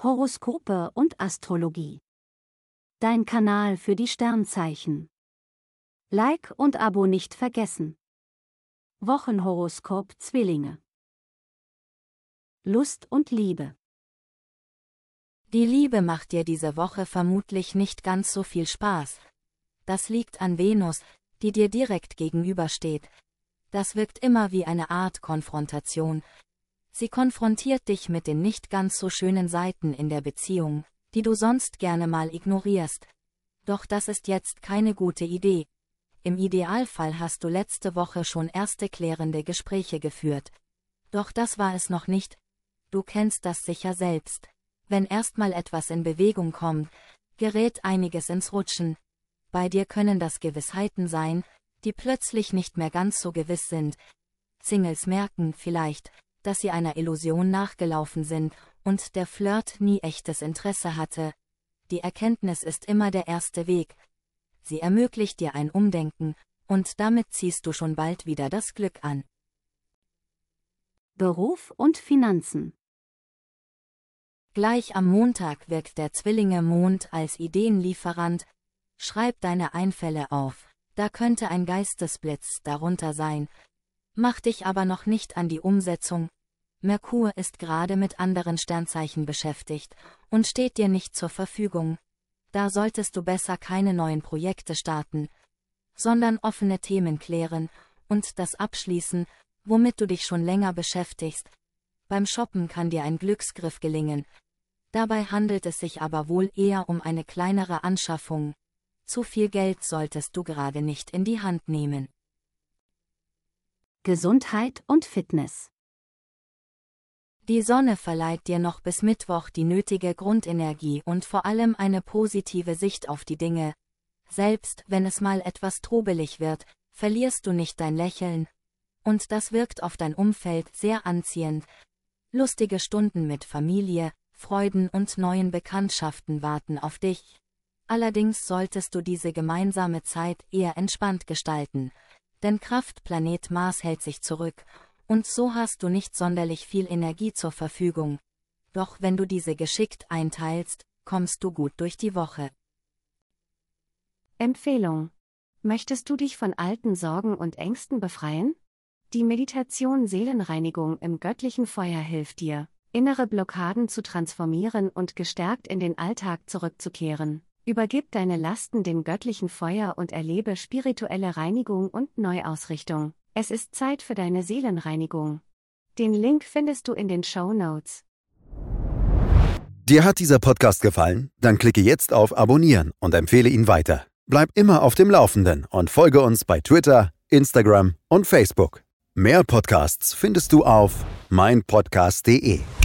Horoskope und Astrologie. Dein Kanal für die Sternzeichen. Like und Abo nicht vergessen. Wochenhoroskop Zwillinge. Lust und Liebe. Die Liebe macht dir diese Woche vermutlich nicht ganz so viel Spaß. Das liegt an Venus, die dir direkt gegenübersteht. Das wirkt immer wie eine Art Konfrontation. Sie konfrontiert dich mit den nicht ganz so schönen Seiten in der Beziehung, die du sonst gerne mal ignorierst. Doch das ist jetzt keine gute Idee. Im Idealfall hast du letzte Woche schon erste klärende Gespräche geführt. Doch das war es noch nicht. Du kennst das sicher selbst. Wenn erstmal etwas in Bewegung kommt, gerät einiges ins Rutschen. Bei dir können das Gewissheiten sein, die plötzlich nicht mehr ganz so gewiss sind. Singles merken vielleicht, dass sie einer Illusion nachgelaufen sind und der Flirt nie echtes Interesse hatte. Die Erkenntnis ist immer der erste Weg. Sie ermöglicht dir ein Umdenken, und damit ziehst du schon bald wieder das Glück an. Beruf und Finanzen. Gleich am Montag wirkt der Zwillinge-Mond als Ideenlieferant. Schreib deine Einfälle auf, da könnte ein Geistesblitz darunter sein. Mach dich aber noch nicht an die Umsetzung. Merkur ist gerade mit anderen Sternzeichen beschäftigt und steht dir nicht zur Verfügung. Da solltest du besser keine neuen Projekte starten, sondern offene Themen klären und das abschließen, womit du dich schon länger beschäftigst. Beim Shoppen kann dir ein Glücksgriff gelingen. Dabei handelt es sich aber wohl eher um eine kleinere Anschaffung. Zu viel Geld solltest du gerade nicht in die Hand nehmen. Gesundheit und Fitness. Die Sonne verleiht dir noch bis Mittwoch die nötige Grundenergie und vor allem eine positive Sicht auf die Dinge. Selbst wenn es mal etwas trubelig wird, verlierst du nicht dein Lächeln. Und das wirkt auf dein Umfeld sehr anziehend. Lustige Stunden mit Familie, Freuden und neuen Bekanntschaften warten auf dich. Allerdings solltest du diese gemeinsame Zeit eher entspannt gestalten. Denn Kraftplanet Mars hält sich zurück, und so hast du nicht sonderlich viel Energie zur Verfügung. Doch wenn du diese geschickt einteilst, kommst du gut durch die Woche. Empfehlung. Möchtest du dich von alten Sorgen und Ängsten befreien? Die Meditation Seelenreinigung im göttlichen Feuer hilft dir, innere Blockaden zu transformieren und gestärkt in den Alltag zurückzukehren. Übergib deine Lasten dem göttlichen Feuer und erlebe spirituelle Reinigung und Neuausrichtung. Es ist Zeit für deine Seelenreinigung. Den Link findest du in den Shownotes. Dir hat dieser Podcast gefallen? Dann klicke jetzt auf Abonnieren und empfehle ihn weiter. Bleib immer auf dem Laufenden und folge uns bei Twitter, Instagram und Facebook. Mehr Podcasts findest du auf meinpodcast.de.